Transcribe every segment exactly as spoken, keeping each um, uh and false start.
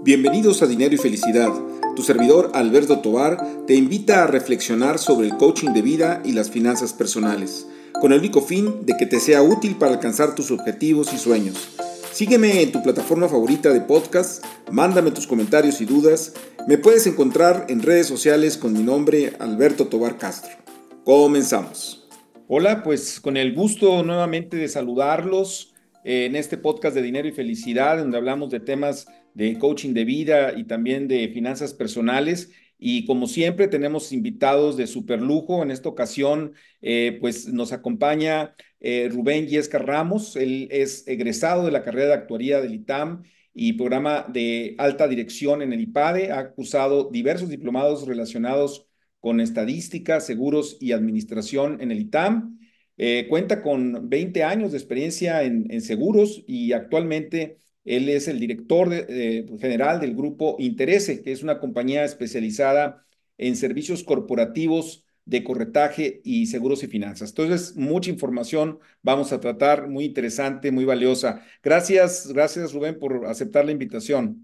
Bienvenidos a Dinero y Felicidad. Tu servidor Alberto Tovar te invita a reflexionar sobre el coaching de vida y las finanzas personales, con el único fin de que te sea útil para alcanzar tus objetivos y sueños. Sígueme en tu plataforma favorita de podcast, mándame tus comentarios y dudas. Me puedes encontrar en redes sociales con mi nombre, Alberto Tovar Castro. Comenzamos. Hola, pues con el gusto nuevamente de saludarlos eh, en este podcast de Dinero y Felicidad, donde hablamos de temas de coaching de vida y también de finanzas personales. Y como siempre, tenemos invitados de super lujo. En esta ocasión, eh, pues nos acompaña eh, Rubén Yesca Ramos. Él es egresado de la carrera de actuaría del ITAM y programa de alta dirección en el IPADE. Ha cursado diversos diplomados relacionados con estadística, seguros y administración en el ITAM. Eh, cuenta con veinte años de experiencia en, en seguros y actualmente él es el director de, eh, general del grupo Interese, que es una compañía especializada en servicios corporativos de corretaje y seguros y finanzas. Entonces, mucha información vamos a tratar, muy interesante, muy valiosa. Gracias, gracias Rubén por aceptar la invitación.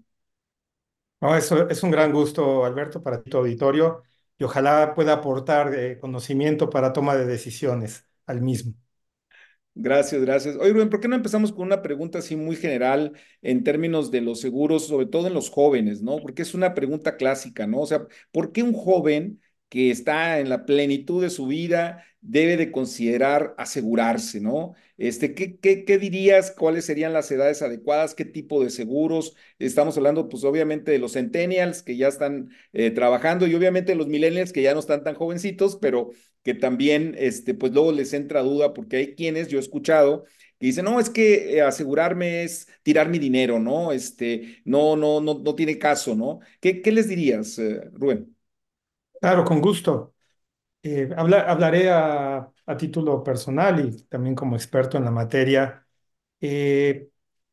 No, eso es un gran gusto, Alberto, para tu auditorio y ojalá pueda aportar eh, conocimiento para toma de decisiones al mismo. Gracias, gracias. Oye, Rubén, ¿por qué no empezamos con una pregunta así muy general en términos de los seguros, sobre todo en los jóvenes, ¿no? Porque es una pregunta clásica, ¿no? O sea, ¿por qué un joven que está en la plenitud de su vida debe de considerar asegurarse, ¿no? Este, ¿qué, qué, qué dirías? ¿Cuáles serían las edades adecuadas? ¿Qué tipo de seguros? Estamos hablando, pues, obviamente de los centennials que ya están eh, trabajando y obviamente de los millennials que ya no están tan jovencitos, pero que también, este, pues luego les entra duda porque hay quienes yo he escuchado que dicen, no, es que eh, asegurarme es tirar mi dinero, ¿no? Este, no, no, no, no tiene caso, ¿no? ¿Qué, qué les dirías, eh, Rubén? Claro, con gusto. Eh, habla- hablaré a, a título personal y también como experto en la materia. Eh,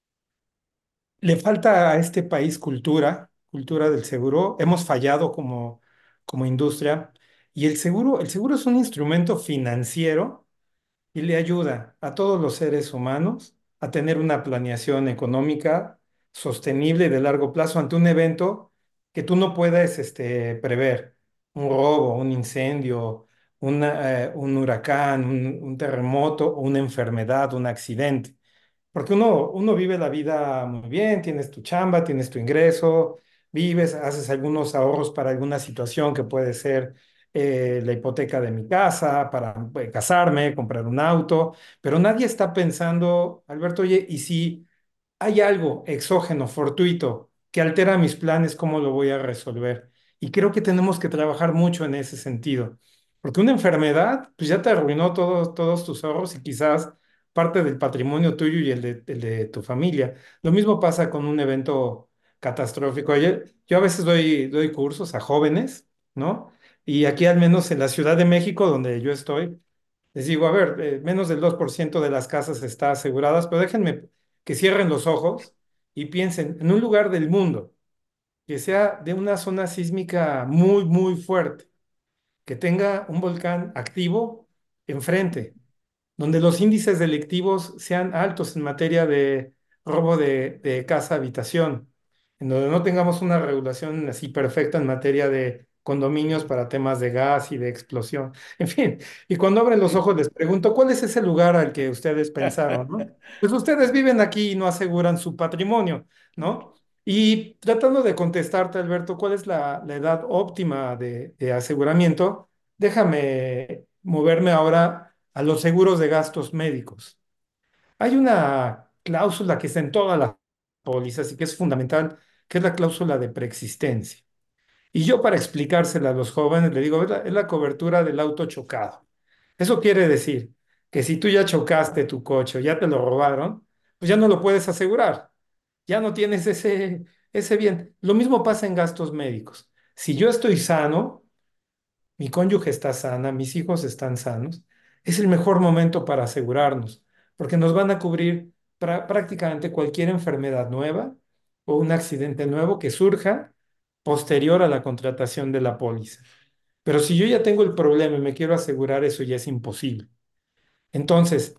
Le falta a este país cultura, cultura del seguro. Hemos fallado como, como industria y el seguro, el seguro es un instrumento financiero y le ayuda a todos los seres humanos a tener una planeación económica sostenible y de largo plazo ante un evento que tú no puedes este, prever, un robo, un incendio, una, eh, un huracán, un, un terremoto, o una enfermedad, un accidente. Porque uno, uno vive la vida muy bien, tienes tu chamba, tienes tu ingreso, vives, haces algunos ahorros para alguna situación que puede ser eh, la hipoteca de mi casa, para eh, casarme, comprar un auto, pero nadie está pensando, Alberto, oye, ¿y si hay algo exógeno, fortuito, que altera mis planes, cómo lo voy a resolver? Y creo que tenemos que trabajar mucho en ese sentido, porque una enfermedad, pues ya te arruinó todos, todos tus ahorros y quizás parte del patrimonio tuyo y el de, el de tu familia. Lo mismo pasa con un evento catastrófico. Ayer, yo a veces doy, doy cursos a jóvenes, ¿no? Y aquí al menos en la Ciudad de México, donde yo estoy, les digo, a ver, eh, menos del dos por ciento de las casas está aseguradas, pero déjenme que cierren los ojos y piensen en un lugar del mundo que sea de una zona sísmica muy, muy fuerte, que tenga un volcán activo enfrente, donde los índices delictivos sean altos en materia de robo de, de casa-habitación, en donde no tengamos una regulación así perfecta en materia de condominios para temas de gas y de explosión. En fin, y cuando abren los ojos les pregunto, ¿cuál es ese lugar al que ustedes pensaron, ¿no? Pues ustedes viven aquí y no aseguran su patrimonio, ¿no? Y tratando de contestarte, Alberto, ¿cuál es la, la edad óptima de, de aseguramiento? Déjame moverme ahora a los seguros de gastos médicos. Hay una cláusula que está en todas las pólizas y que es fundamental, que es la cláusula de preexistencia. Y yo para explicársela a los jóvenes le digo, es la, es la cobertura del auto chocado. Eso quiere decir que si tú ya chocaste tu coche o ya te lo robaron, pues ya no lo puedes asegurar. Ya no tienes ese, ese bien. Lo mismo pasa en gastos médicos. Si yo estoy sano, mi cónyuge está sana, mis hijos están sanos, es el mejor momento para asegurarnos, porque nos van a cubrir prá- prácticamente cualquier enfermedad nueva o un accidente nuevo que surja posterior a la contratación de la póliza. Pero si yo ya tengo el problema y me quiero asegurar, eso ya es imposible. Entonces,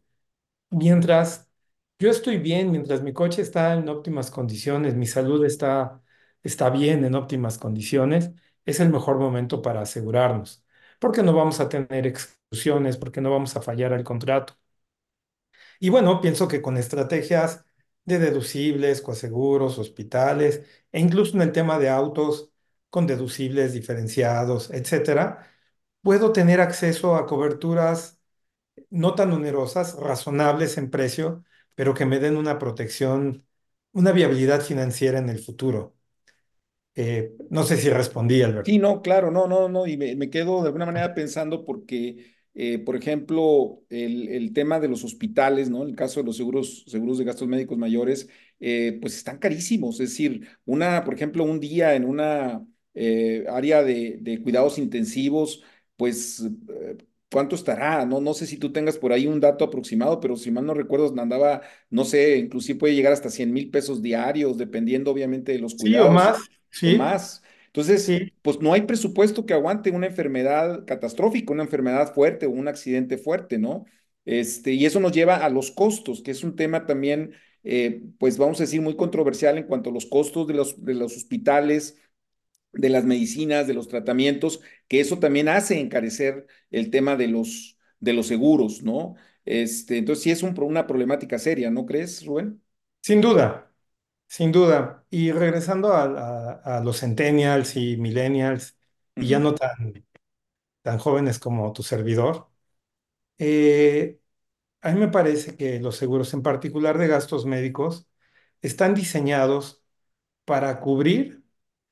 mientras yo estoy bien, mientras mi coche está en óptimas condiciones, mi salud está está bien, en óptimas condiciones, es el mejor momento para asegurarnos, porque no vamos a tener exclusiones, porque no vamos a fallar al contrato. Y bueno, pienso que con estrategias de deducibles, coaseguros, hospitales, e incluso en el tema de autos con deducibles diferenciados, etcétera, puedo tener acceso a coberturas no tan onerosas, razonables en precio, pero que me den una protección, una viabilidad financiera en el futuro. Eh, no sé si respondí, Sí, Alberto. no, claro, no, no, no, y me, me quedo de alguna manera pensando porque, eh, por ejemplo, el, el tema de los hospitales, ¿no? En el caso de los seguros, seguros de gastos médicos mayores, eh, pues están carísimos. Es decir, una, por ejemplo, un día en una eh, área de, de cuidados intensivos, pues, eh, ¿cuánto estará? No, no sé si tú tengas por ahí un dato aproximado, pero si mal no recuerdo, andaba, no sé, inclusive puede llegar hasta cien mil pesos diarios, dependiendo obviamente de los Sí, o cuidados más, o sí, más. Entonces, sí. pues no hay presupuesto que aguante una enfermedad catastrófica, una enfermedad fuerte o un accidente fuerte, ¿no? Este, y eso nos lleva a los costos, que es un tema también, eh, pues vamos a decir, muy controversial en cuanto a los costos de los, de los hospitales, de las medicinas, de los tratamientos, que eso también hace encarecer el tema de los, de los seguros, ¿no? Este, entonces sí es un, una problemática seria, ¿no crees, Rubén? Sin duda, sin duda. Y regresando a, a- a los centennials y millennials, y ya Ujú, no tan, tan jóvenes como tu servidor, eh, a mí me parece que los seguros, en particular de gastos médicos, están diseñados para cubrir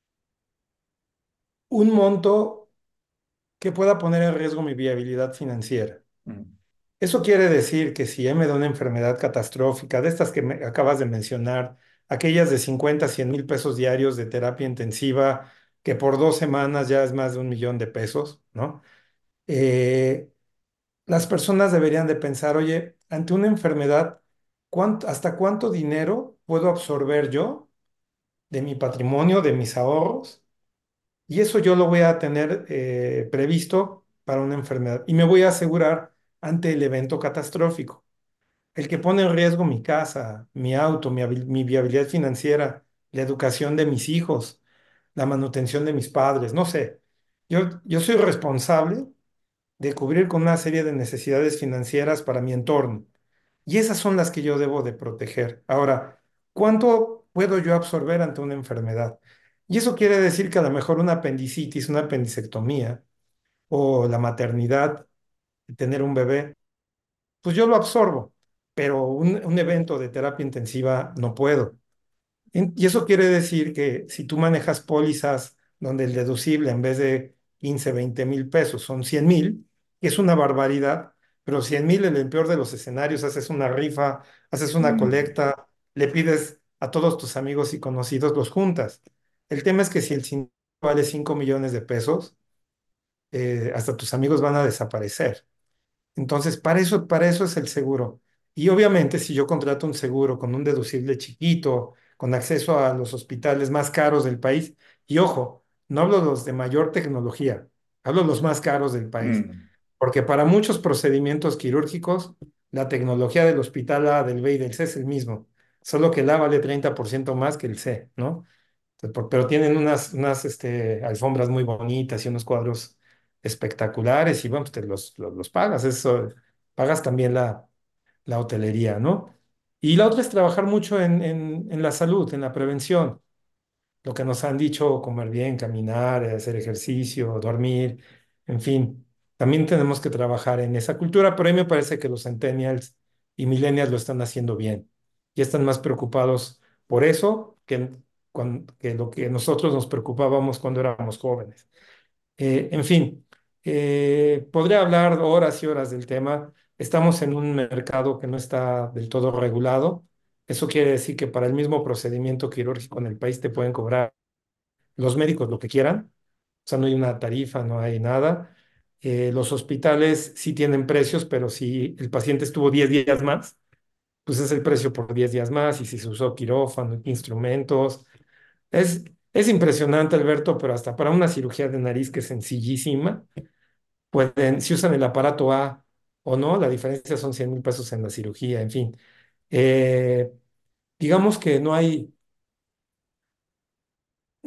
un monto que pueda poner en riesgo mi viabilidad financiera. ujú, Eso quiere decir que si me da una enfermedad catastrófica, de estas que me acabas de mencionar, aquellas de cincuenta, cien mil pesos diarios de terapia intensiva, que por dos semanas ya es más de un millón de pesos, ¿no? Eh, las personas deberían de pensar, oye, ante una enfermedad, ¿cuánto- ¿hasta cuánto dinero puedo absorber yo de mi patrimonio, de mis ahorros? Y eso yo lo voy a tener eh, previsto para una enfermedad y me voy a asegurar ante el evento catastrófico. El que pone en riesgo mi casa, mi auto, mi, habil- mi viabilidad financiera, la educación de mis hijos, la manutención de mis padres, no sé. Yo, yo soy responsable de cubrir con una serie de necesidades financieras para mi entorno. Y esas son las que yo debo de proteger. Ahora, ¿cuánto puedo yo absorber ante una enfermedad? Y eso quiere decir que a lo mejor una apendicitis, una apendicectomía o la maternidad, tener un bebé, pues yo lo absorbo, pero un, un evento de terapia intensiva no puedo. En- Y eso quiere decir que si tú manejas pólizas donde el deducible en vez de quince veinte mil pesos son cien mil, que es una barbaridad, pero cien mil en el peor de los escenarios, haces una rifa, haces una mm, colecta, le pides a todos tus amigos y conocidos, los juntas. El tema es que si el cine vale cinco millones de pesos, eh, hasta tus amigos van a desaparecer. Entonces, para eso, para eso es el seguro. Y obviamente, si yo contrato un seguro con un deducible chiquito, con acceso a los hospitales más caros del país, y ojo, no hablo de los de mayor tecnología, hablo de los más caros del país, mm, porque para muchos procedimientos quirúrgicos, la tecnología del hospital A, del B y del C es el mismo, solo que el A vale treinta por ciento más que el C, ¿no? Entonces, por- Pero tienen unas, unas este, alfombras muy bonitas y unos cuadros espectaculares y bueno, pues te los, los, los pagas, eso, pagas también la, la hotelería, ¿no? Y la otra es trabajar mucho en, en, en la salud, en la prevención, lo que nos han dicho, comer bien, caminar, eh, hacer ejercicio, dormir, en fin, también tenemos que trabajar en esa cultura, pero a mí me parece que los centennials y millennials lo están haciendo bien y están más preocupados por eso que, cuan- que lo que nosotros nos preocupábamos cuando éramos jóvenes. Eh, en fin, eh, podría hablar horas y horas del tema. Estamos en un mercado que no está del todo regulado. Eso quiere decir que para el mismo procedimiento quirúrgico en el país te pueden cobrar los médicos lo que quieran. O sea, no hay una tarifa, no hay nada. Eh, los hospitales sí tienen precios, pero si el paciente estuvo diez días más, pues es el precio por diez días más. Y si se usó quirófano, instrumentos. Es, es impresionante, Alberto, pero hasta para una cirugía de nariz que es sencillísima, pueden, si usan el aparato A o no, la diferencia son cien mil pesos en la cirugía, en fin. Eh, digamos que no hay,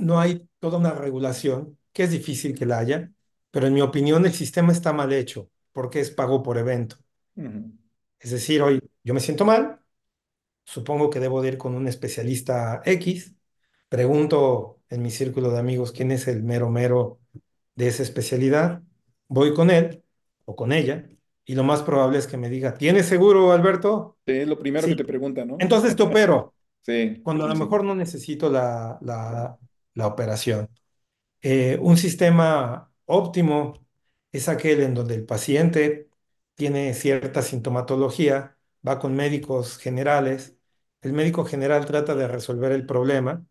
no hay toda una regulación, que es difícil que la haya, pero en mi opinión el sistema está mal hecho porque es pago por evento. Ujú. Es decir, hoy yo me siento mal, supongo que debo de ir con un especialista X, pregunto en mi círculo de amigos quién es el mero mero de esa especialidad, voy con él o con ella y lo más probable es que me diga, ¿tienes seguro, Alberto? Sí, es lo primero que Sí. te pregunta, ¿no? Entonces te opero, Sí, cuando a sí, lo sí. mejor no necesito la, la, la operación. Eh, un sistema óptimo es aquel en donde el paciente tiene cierta sintomatología, va con médicos generales, el médico general trata de resolver el problema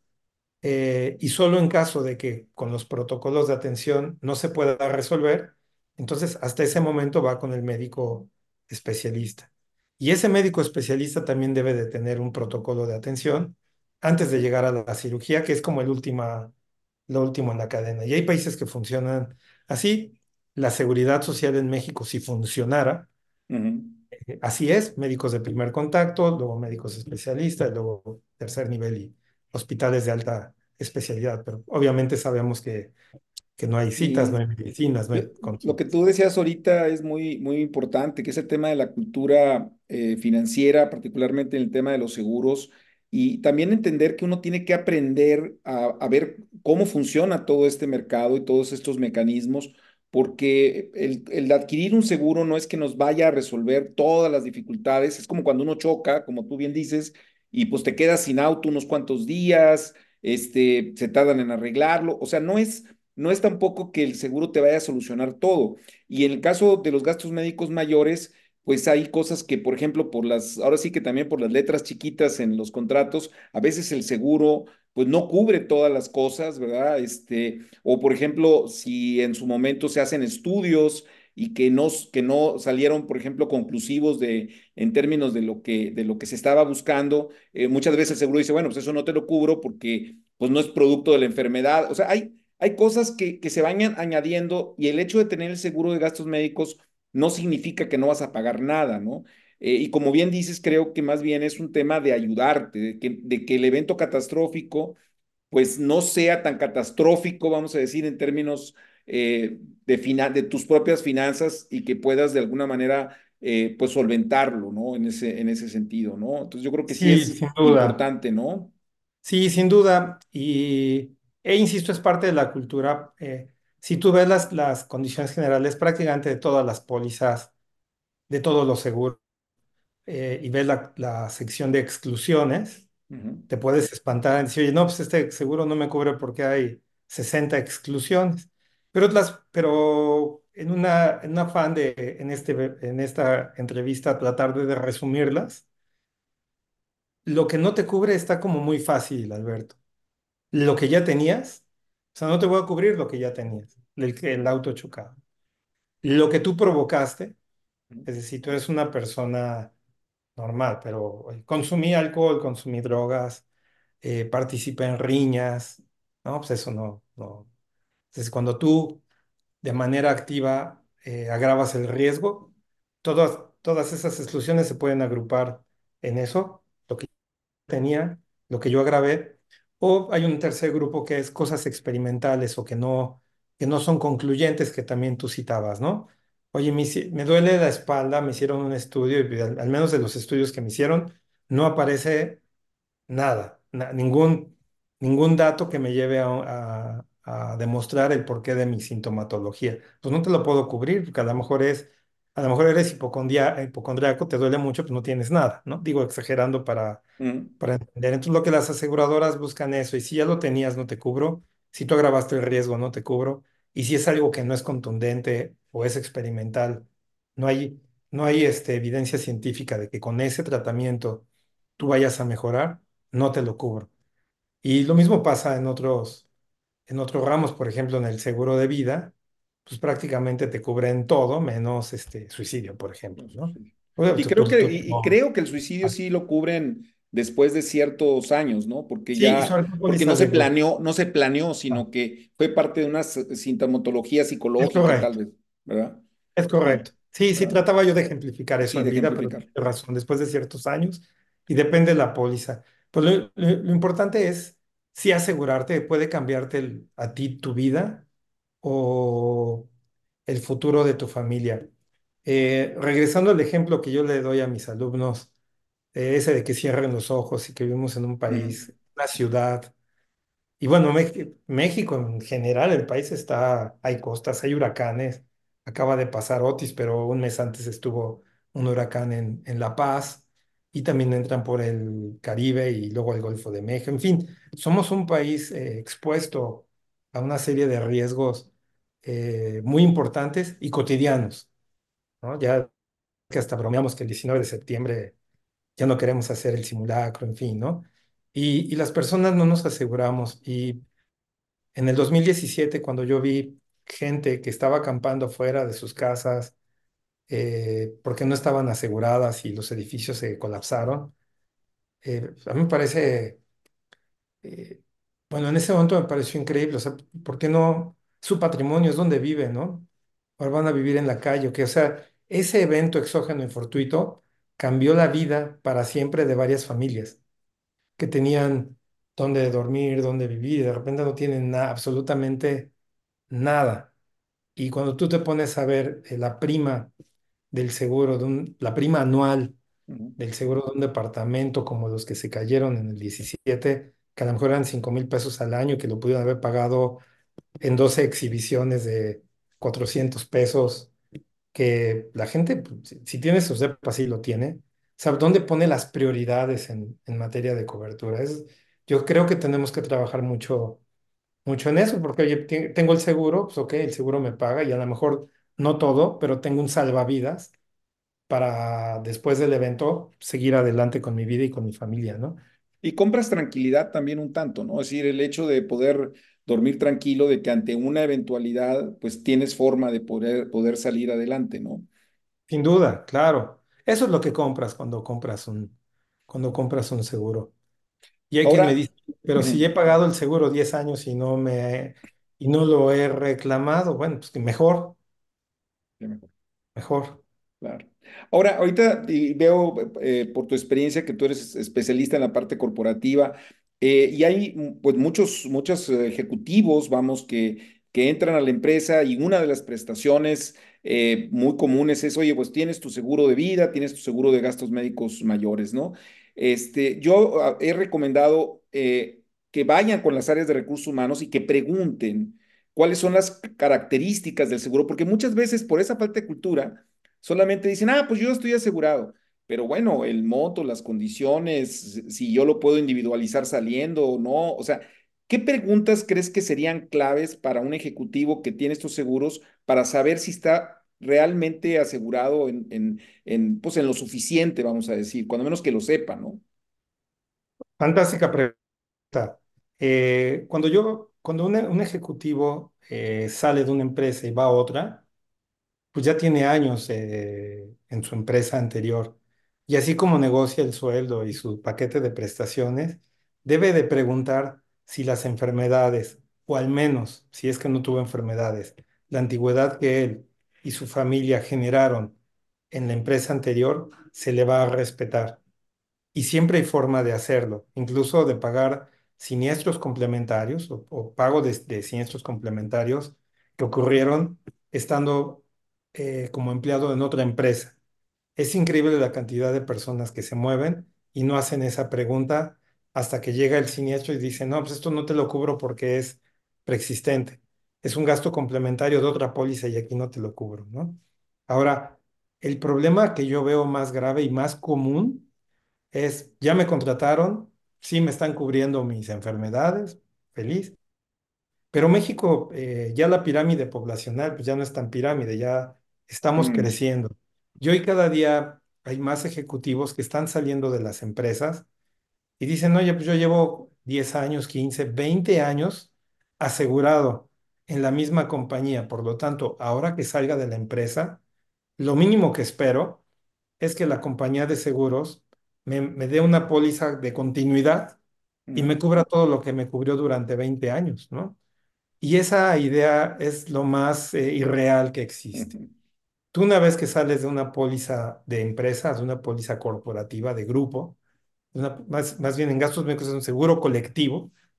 eh, y solo en caso de que con los protocolos de atención no se pueda resolver, entonces hasta ese momento va con el médico especialista. Y ese médico especialista también debe de tener un protocolo de atención antes de llegar a la cirugía, que es como el última, lo último en la cadena. Y hay países que funcionan así. La seguridad social en México, si funcionara, Ujú. eh, así es, médicos de primer contacto, luego médicos especialistas, luego tercer nivel y hospitales de alta especialidad, pero obviamente sabemos que, que no hay citas, no Y hay medicinas, no Yo- hay lo que consultas. tú decías ahorita es muy, muy importante, que es el tema de la cultura eh, financiera, particularmente en el tema de los seguros, y también entender que uno tiene que aprender a, a ver cómo funciona todo este mercado y todos estos mecanismos, porque el, el adquirir un seguro no es que nos vaya a resolver todas las dificultades, es como cuando uno choca, como tú bien dices, y pues te quedas sin auto unos cuantos días, este, se tardan en arreglarlo, o sea, no es no es tampoco que el seguro te vaya a solucionar todo. Y en el caso de los gastos médicos mayores, pues hay cosas que, por ejemplo, por las, ahora sí que también por las letras chiquitas en los contratos, a veces el seguro pues no cubre todas las cosas, ¿verdad? Este, o por ejemplo, si en su momento se hacen estudios y que no, que no salieron, por ejemplo, conclusivos de, en términos de lo que, de lo que se estaba buscando, eh, muchas veces el seguro dice, bueno, pues eso no te lo cubro porque pues no es producto de la enfermedad. O sea, hay, hay cosas que, que se vayan añadiendo y el hecho de tener el seguro de gastos médicos no significa que no vas a pagar nada, ¿no? Eh, y como bien dices, creo que más bien es un tema de ayudarte, de que, de que el evento catastrófico pues no sea tan catastrófico, vamos a decir, en términos eh, de, fina- de tus propias finanzas y que puedas de alguna manera eh, pues solventarlo, ¿no? En ese, en ese sentido, ¿no? Entonces yo creo que sí Sí, es sin duda. importante, ¿no? Sí, sin duda. Y, e insisto, es parte de la cultura. Eh, si tú ves las, las condiciones generales prácticamente de todas las pólizas, de todos los seguros, eh, y ves la, la sección de exclusiones, Ujú, te puedes espantar y decir, oye, no, pues este seguro no me cubre porque hay sesenta exclusiones. Pero, las, pero en una, en un afán de, en, este, en esta entrevista, tratar de, de resumirlas, lo que no te cubre está como muy fácil, Alberto. Lo que ya tenías, o sea, no te voy a cubrir lo que ya tenías, el, el auto chocado. Lo que tú provocaste, ujú. es decir, tú eres una persona normal, pero oye, consumí alcohol, consumí drogas, eh, participé en riñas, ¿no? Pues eso no, no. Entonces, cuando tú de manera activa eh, agravas el riesgo, todas, todas esas exclusiones se pueden agrupar en eso, lo que tenía, lo que yo agravé, o hay un tercer grupo que es cosas experimentales o que no, que no son concluyentes, que también tú citabas, ¿no? Oye, me, hici- me duele la espalda, me hicieron un estudio y al, al menos de los estudios que me hicieron, no aparece nada, na- ningún, ningún dato que me lleve a, a- a demostrar el porqué de mi sintomatología. Pues no te lo puedo cubrir, porque a lo mejor es, a lo mejor eres hipocondria- hipocondriaco, te duele mucho, pues no tienes nada, ¿no? Digo, exagerando para, Ujú. para entender. Entonces, lo que las aseguradoras buscan eso, y si ya lo tenías, no te cubro, si tú agravaste el riesgo, no te cubro, y si es algo que no es contundente o es experimental, no hay, no hay este, evidencia científica de que con ese tratamiento tú vayas a mejorar, no te lo cubro. Y lo mismo pasa en otros, en otros ramos, por ejemplo, en el seguro de vida, pues prácticamente te cubren todo menos este suicidio, por ejemplo, Eso ¿no? sí. Oye, Y tú- creo tú- que, tú- y, y no. creo que el suicidio sí lo cubren después de ciertos años, ¿no? Porque Sí, y ya, sobre todo porque no pólizas se de grupo. planeó, no se planeó, Ah, sino que fue parte de una s- sintomatología es psicológica, tal correcto, vez, ¿verdad? es correcto. Sí, sí, ¿Verdad? trataba yo de ejemplificar eso Sí, en de vida, pero ejemplificar. tienes razón, después de ciertos años, y depende de la póliza. Pues lo, lo- lo importante es sí asegurarte puede cambiarte el- a ti tu vida o el futuro de tu familia. Eh, regresando al ejemplo que yo le doy a mis alumnos, eh, ese de que cierren los ojos y que vivimos en un Ujú, país, una ciudad. Y bueno, Mex- México en general, el país está, hay costas, hay huracanes. Acaba de pasar Otis, pero un mes antes estuvo un huracán en, en La Paz y también entran por el Caribe y luego el Golfo de México. En fin, somos un país eh, expuesto a una serie de riesgos eh, muy importantes y cotidianos, ¿no? Ya que hasta bromeamos que el diecinueve de septiembre ya no queremos hacer el simulacro, en fin, ¿no? Y, y las personas no nos aseguramos. Y en el dos mil diecisiete, cuando yo vi gente que estaba acampando fuera de sus casas eh, porque no estaban aseguradas y los edificios se colapsaron, eh, a mí me parece, eh, bueno, en ese momento me pareció increíble, o sea, ¿por qué no? Su patrimonio es donde vive, ¿no? Ahora van a vivir en la calle, que, o sea, ese evento exógeno y fortuito cambió la vida para siempre de varias familias que tenían dónde dormir, dónde vivir, y de repente no tienen nada, absolutamente nada. Y cuando tú te pones a ver eh, la prima del seguro, de un, la prima anual ujú. del seguro de un departamento como los que se cayeron en el diecisiete, que a lo mejor eran cinco mil pesos al año, que lo pudieron haber pagado en doce exhibiciones de cuatrocientos pesos, que la gente, pues, si, si tiene sus depas, sí lo tiene, sabe dónde pone las prioridades en, en materia de cobertura. Es, yo creo que tenemos que trabajar mucho mucho en eso, porque oye, te- tengo el seguro, pues ok, el seguro me paga y a lo mejor no todo, pero tengo un salvavidas para después del evento seguir adelante con mi vida y con mi familia, ¿no? Y compras tranquilidad también un tanto, ¿no? Es decir, el hecho de poder dormir tranquilo, de que ante una eventualidad, pues tienes forma de poder, poder salir adelante, ¿no? Sin duda, claro. Eso es lo que compras cuando compras un, cuando compras un seguro. Y hay quien me Ahora, dice, pero si he ujú, pagado el seguro diez años y no me y no lo he reclamado, bueno, pues que mejor, ya mejor. mejor. Claro. Ahora, ahorita y veo eh, por tu experiencia que tú eres especialista en la parte corporativa eh, y hay mm, pues muchos, muchos eh, ejecutivos, vamos, que, que entran a la empresa y una de las prestaciones eh, muy comunes es, oye, pues tienes tu seguro de vida, tienes tu seguro de gastos médicos mayores, ¿no? Este, yo ah, he recomendado eh, que vayan con las áreas de recursos humanos y que pregunten cuáles son las características del seguro, porque muchas veces por esa falta de cultura, solamente dicen, ah, pues yo estoy asegurado. Pero bueno, el monto, las condiciones, si yo lo puedo individualizar saliendo o no. O sea, ¿qué preguntas crees que serían claves para un ejecutivo que tiene estos seguros para saber si está realmente asegurado en, en, en, pues en lo suficiente, vamos a decir, cuando menos que lo sepa, ¿no? Fantástica pregunta. Eh, cuando yo, cuando un, un ejecutivo eh, sale de una empresa y va a otra, pues ya tiene años eh, en su empresa anterior. Y así como negocia el sueldo y su paquete de prestaciones, debe de preguntar si las enfermedades, o al menos si es que no tuvo enfermedades, la antigüedad que él y su familia generaron en la empresa anterior, se le va a respetar. Y siempre hay forma de hacerlo, incluso de pagar siniestros complementarios o, o pago de, de siniestros complementarios que ocurrieron estando eh, como empleado en otra empresa. Es increíble la cantidad de personas que se mueven y no hacen esa pregunta hasta que llega el siniestro y dicen, no, pues esto no te lo cubro porque es preexistente. Es un gasto complementario de otra póliza y aquí no te lo cubro, ¿no? Ahora, el problema que yo veo más grave y más común es, ya me contrataron, sí me están cubriendo mis enfermedades, feliz, pero México, eh, ya la pirámide poblacional, pues ya no es tan pirámide, ya estamos Mm, creciendo. Y hoy cada día hay más ejecutivos que están saliendo de las empresas y dicen, oye, pues yo llevo diez años, quince veinte años asegurado en la misma compañía, por lo tanto, ahora que salga de la empresa, lo mínimo que espero es que la compañía de seguros me, me dé una póliza de continuidad y mm, me cubra todo lo que me cubrió durante veinte años, ¿no? Y esa idea es lo más eh, irreal que existe. ujú. Tú una vez que sales de una póliza de empresa, de una póliza corporativa, de grupo, de una- más, más bien en gastos médicos es un seguro colectivo,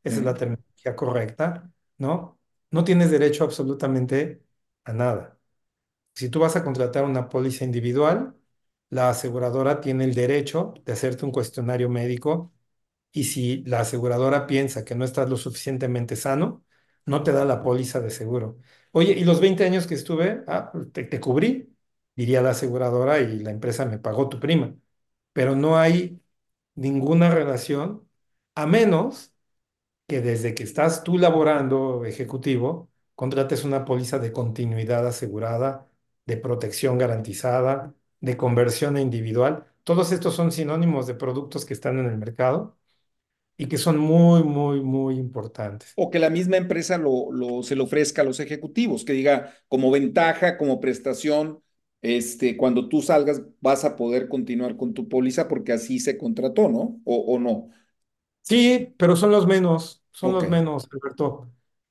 esa es la Mm. terminología correcta, ¿no? No tienes derecho absolutamente a nada. Si tú vas a contratar una póliza individual, la aseguradora tiene el derecho de hacerte un cuestionario médico y si la aseguradora piensa que no estás lo suficientemente sano, no te da la póliza de seguro. Oye, ¿y los veinte años que estuve? Ah, pues te, te cubrí, diría la aseguradora y la empresa me pagó tu prima. Pero no hay ninguna relación, a menos que desde que estás tú laborando ejecutivo, contrates una póliza de continuidad asegurada, de protección garantizada, de conversión a individual. Todos estos son sinónimos de productos que están en el mercado y que son muy, muy, muy importantes. O que la misma empresa lo, lo, se lo ofrezca a los ejecutivos, que diga como ventaja, como prestación, este, cuando tú salgas vas a poder continuar con tu póliza porque así se contrató, ¿no? O, o no. Sí, pero son los menos, son Ok. los menos, Alberto.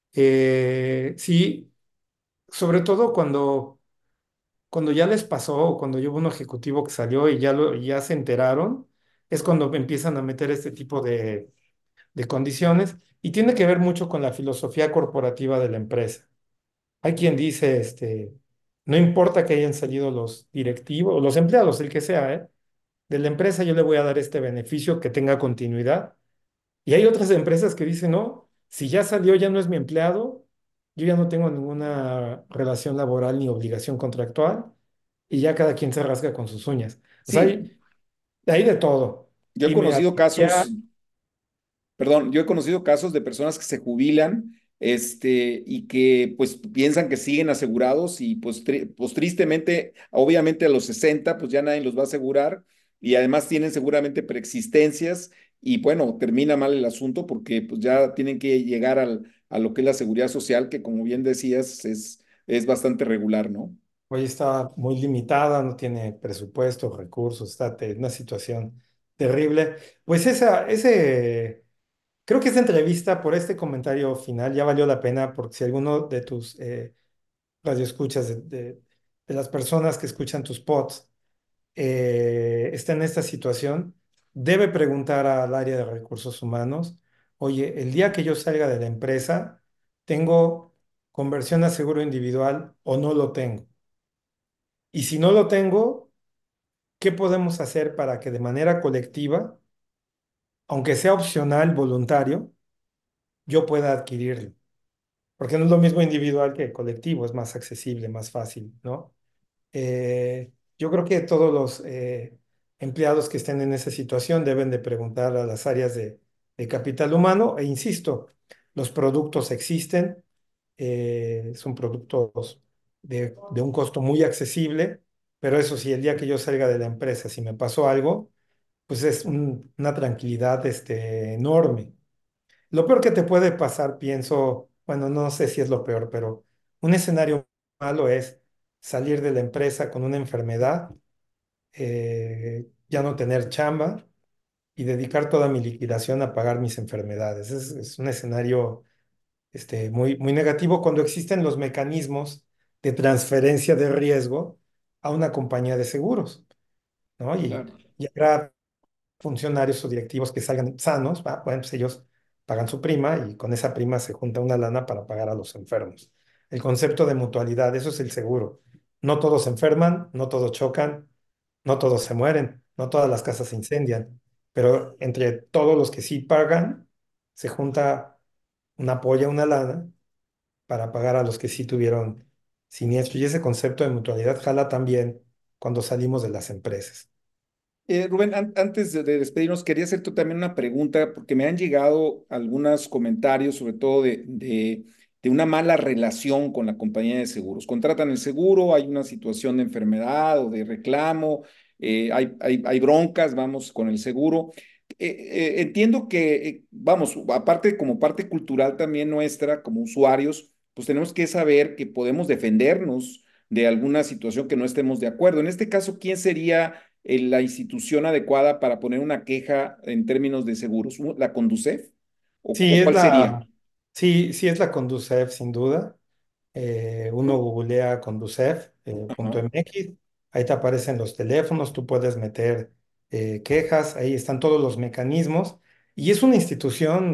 Eh, sí, sobre todo cuando, cuando ya les pasó, o cuando yo hubo un ejecutivo que salió y ya, lo, y ya se enteraron, es cuando empiezan a meter este tipo de, de condiciones y tiene que ver mucho con la filosofía corporativa de la empresa. Hay quien dice, este, no importa que hayan salido los directivos o los empleados, el que sea, ¿eh? De la empresa yo le voy a dar este beneficio que tenga continuidad. Y hay otras empresas que dicen, no, si ya salió, ya no es mi empleado, yo ya no tengo ninguna relación laboral ni obligación contractual y ya cada quien se rasga con sus uñas. O sea, Sí, hay, hay de todo. yo he Y mira, conocido ya, casos. Perdón, yo he conocido casos de personas que se jubilan, este, y que pues piensan que siguen asegurados y pues, tri- pues tristemente, obviamente a los sesenta pues ya nadie los va a asegurar y además tienen seguramente preexistencias y bueno, termina mal el asunto porque pues ya tienen que llegar al, a lo que es la seguridad social, que como bien decías es, es bastante regular, ¿no? hoy está muy limitada, no tiene presupuesto, recursos, está en una situación terrible. Pues esa, ese, creo que esta entrevista por este comentario final ya valió la pena porque si alguno de tus eh, radioescuchas, de, de, de las personas que escuchan tus pods, eh, está en esta situación, debe preguntar al área de recursos humanos, oye, el día que yo salga de la empresa, ¿tengo conversión a seguro individual o no lo tengo? Y si no lo tengo, ¿qué podemos hacer para que de manera colectiva, aunque sea opcional, voluntario, yo pueda adquirirlo? Porque no es lo mismo individual que colectivo, es más accesible, más fácil, ¿no? Eh, yo creo que todos los eh, empleados que estén en esa situación deben de preguntar a las áreas de, de capital humano e insisto, los productos existen, eh, son productos de, de un costo muy accesible, pero eso sí, el día que yo salga de la empresa, si me pasó algo, pues es un- una tranquilidad este, enorme. Lo peor que te puede pasar, pienso, bueno, no sé si es lo peor, pero un escenario malo es salir de la empresa con una enfermedad, eh, ya no tener chamba y dedicar toda mi liquidación a pagar mis enfermedades. Es, es un escenario este, muy, muy negativo cuando existen los mecanismos de transferencia de riesgo a una compañía de seguros, ¿no? Y, Claro. y habrá funcionarios o directivos que salgan sanos, ¿va? Bueno, pues ellos pagan su prima y con esa prima se junta una lana para pagar a los enfermos. El concepto de mutualidad, eso es el seguro. No todos se enferman, no todos chocan, no todos se mueren, no todas las casas se incendian, pero entre todos los que sí pagan, se junta una polla, una lana para pagar a los que sí tuvieron siniestro. Y ese concepto de mutualidad jala también cuando salimos de las empresas. Eh, Rubén, an- antes de, de despedirnos, quería hacerte también una pregunta, porque me han llegado algunos comentarios, sobre todo de, de, de una mala relación con la compañía de seguros. Contratan el seguro, hay una situación de enfermedad o de reclamo, eh, hay, hay, hay broncas, vamos, con el seguro. Eh, eh, entiendo que, eh, vamos, aparte como parte cultural también nuestra, como usuarios, pues tenemos que saber que podemos defendernos de alguna situación que no estemos de acuerdo. En este caso, ¿quién sería eh, la institución adecuada para poner una queja en términos de seguros? ¿La Conducef? ¿O, Sí, o es cuál sería? la, sí, sí es la Conducef, sin duda. Eh, uno googlea conducef punto Ajá. m x, ahí te aparecen los teléfonos, tú puedes meter eh, quejas, ahí están todos los mecanismos. Y es una institución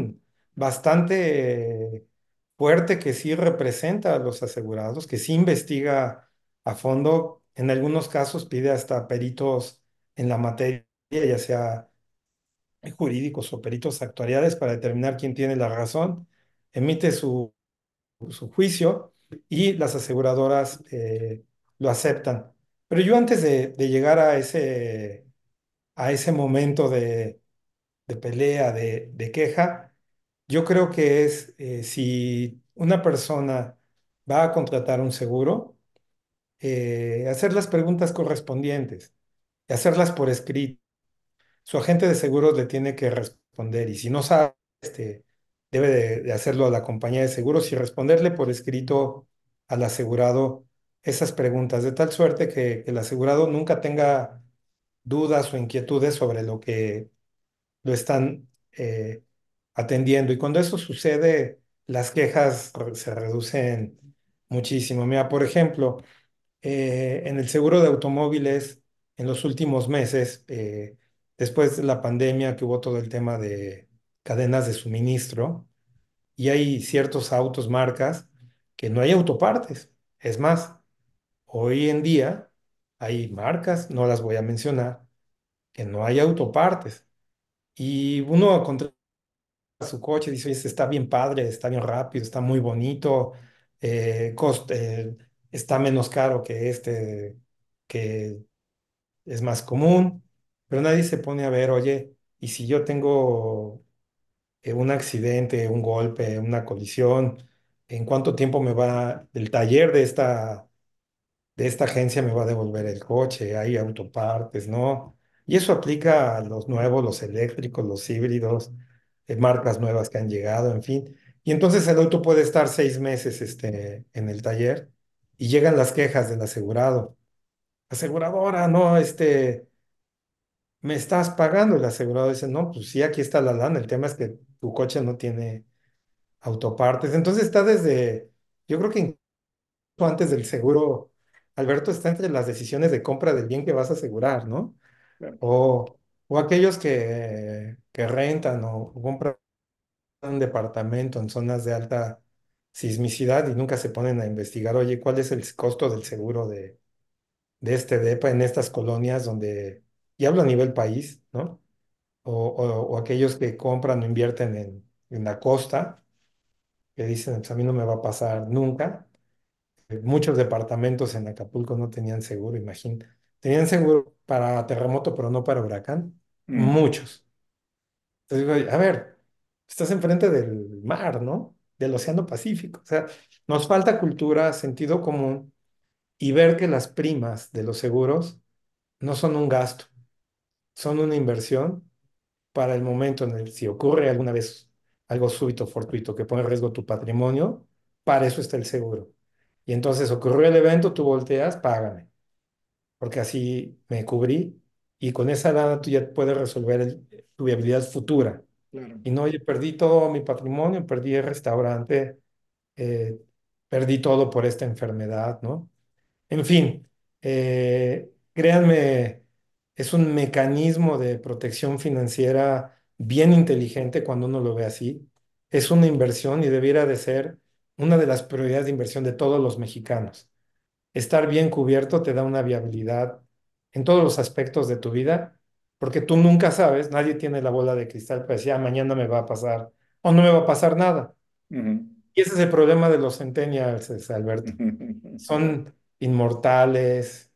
bastante fuerte que sí representa a los asegurados, que sí investiga a fondo, en algunos casos pide hasta peritos en la materia, ya sea jurídicos o peritos actuariales para determinar quién tiene la razón, emite su, su juicio y las aseguradoras eh, lo aceptan. Pero yo antes de, de llegar a ese, a ese momento de, de pelea, de, de queja, yo creo que es eh, si una persona va a contratar un seguro, eh, hacer las preguntas correspondientes, y hacerlas por escrito. Su agente de seguros le tiene que responder y si no sabe, este, debe de, de hacerlo a la compañía de seguros y responderle por escrito al asegurado esas preguntas, de tal suerte que, que el asegurado nunca tenga dudas o inquietudes sobre lo que lo están eh, atendiendo. Y cuando eso sucede, las quejas re- se reducen muchísimo. Mira, por ejemplo, eh, en el seguro de automóviles, en los últimos meses, eh, después de la pandemia que hubo todo el tema de cadenas de suministro, y hay ciertos autos, marcas, que no hay autopartes. Es más, hoy en día hay marcas, no las voy a mencionar, que no hay autopartes. Y uno contrata su coche, dice, oye, este está bien padre, está bien rápido, está muy bonito, eh, cost- eh, está menos caro que este, que es más común, pero nadie se pone a ver, oye, y si yo tengo eh, un accidente, un golpe, una colisión, ¿en cuánto tiempo me va el taller de esta, de esta agencia me va a devolver el coche? Hay autopartes, ¿no? Y eso aplica a los nuevos, los eléctricos, los híbridos, eh, marcas nuevas que han llegado, en fin. Y entonces el auto puede estar seis meses este, en el taller y llegan las quejas del asegurado. Aseguradora, no, este me estás pagando. El asegurador dice, no, pues sí, aquí está la lana. El tema es que tu coche no tiene autopartes. Entonces está desde, yo creo que incluso antes del seguro, Alberto, está entre las decisiones de compra del bien que vas a asegurar, ¿no? Claro. O, o aquellos que, que rentan o compran un departamento en zonas de alta sismicidad y nunca se ponen a investigar, oye, ¿cuál es el costo del seguro de, de este depa en estas colonias donde, y hablo a nivel país, ¿no? o, o- o aquellos que compran o invierten en, en la costa, que dicen, pues a mí no me va a pasar nunca. Eh, Muchos departamentos en Acapulco no tenían seguro, imagínate. Tenían seguro para terremoto, pero no para huracán. Mm, Muchos. Entonces digo, a ver, estás enfrente del mar, ¿no? Del Océano Pacífico. O sea, nos falta cultura, sentido común y ver que las primas de los seguros no son un gasto, son una inversión para el momento en el si ocurre alguna vez algo súbito, fortuito, que pone en riesgo tu patrimonio, para eso está el seguro. Y entonces ocurrió el evento, tú volteas, págame, porque así me cubrí y con esa lana tú ya puedes resolver el- tu viabilidad futura. claro. Y no, oye, perdí todo mi patrimonio, perdí el restaurante, eh, perdí todo por esta enfermedad, ¿no? En fin, eh, créanme, es un mecanismo de protección financiera bien inteligente cuando uno lo ve así. Es una inversión y debiera de ser una de las prioridades de inversión de todos los mexicanos. Estar bien cubierto te da una viabilidad en todos los aspectos de tu vida, porque tú nunca sabes, nadie tiene la bola de cristal para decir, "Ah, mañana me va a pasar o no me va a pasar nada". Ujú. Y ese es el problema de los centennials, es, Alberto. Son inmortales.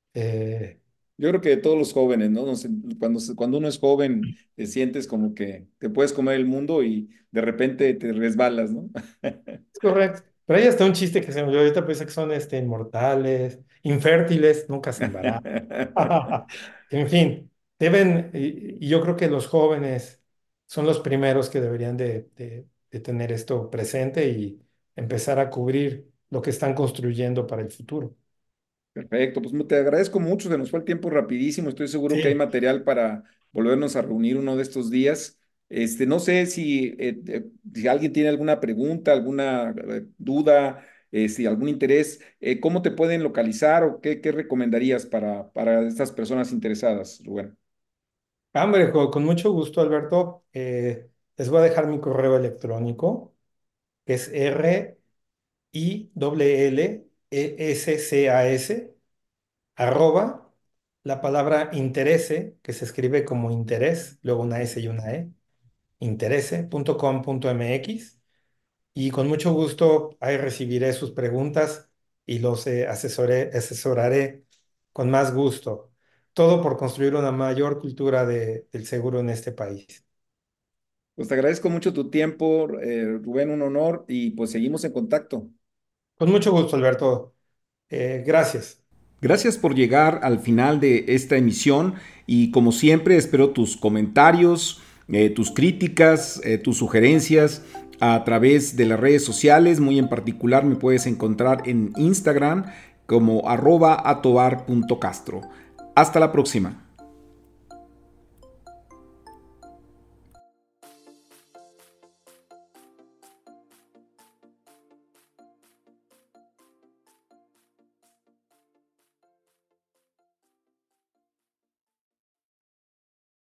eh, Yo creo que todos los jóvenes, ¿no? No sé, cuando, se- cuando uno es joven, te sientes como que te puedes comer el mundo y de repente te resbalas, ¿no? es correcto. Pero hay hasta un chiste que se me olvidó ahorita, pues que son este, inmortales, infértiles, nunca se embarazan. En fin, deben, y, y yo creo que los jóvenes son los primeros que deberían de, de- de tener esto presente y empezar a cubrir lo que están construyendo para el futuro. Perfecto, pues te agradezco mucho, se nos fue el tiempo rapidísimo, estoy seguro que hay Sí. material para volvernos a reunir uno de estos días. Este, no sé si, eh, eh, si alguien tiene alguna pregunta, alguna eh, duda, eh, si algún interés, eh, ¿cómo te pueden localizar o qué, qué recomendarías para, para estas personas interesadas, Rubén? Ah, hombre, con, con mucho gusto, Alberto. Eh, Les voy a dejar mi correo electrónico, que es R I L L E S C A S, arroba la palabra interese, que se escribe como interés, luego una S y una E, interese punto com punto m x. Y con mucho gusto ahí recibiré sus preguntas y los eh, asesore- asesoraré con más gusto. Todo por construir una mayor cultura de- del seguro en este país. Pues te agradezco mucho tu tiempo, eh, Rubén, un honor y pues seguimos en contacto. Con mucho gusto, Alberto. Eh, gracias. Gracias por llegar al final de esta emisión y como siempre espero tus comentarios, eh, tus críticas, eh, tus sugerencias a través de las redes sociales. Muy en particular me puedes encontrar en Instagram como arroba atobar punto castro. Hasta la próxima.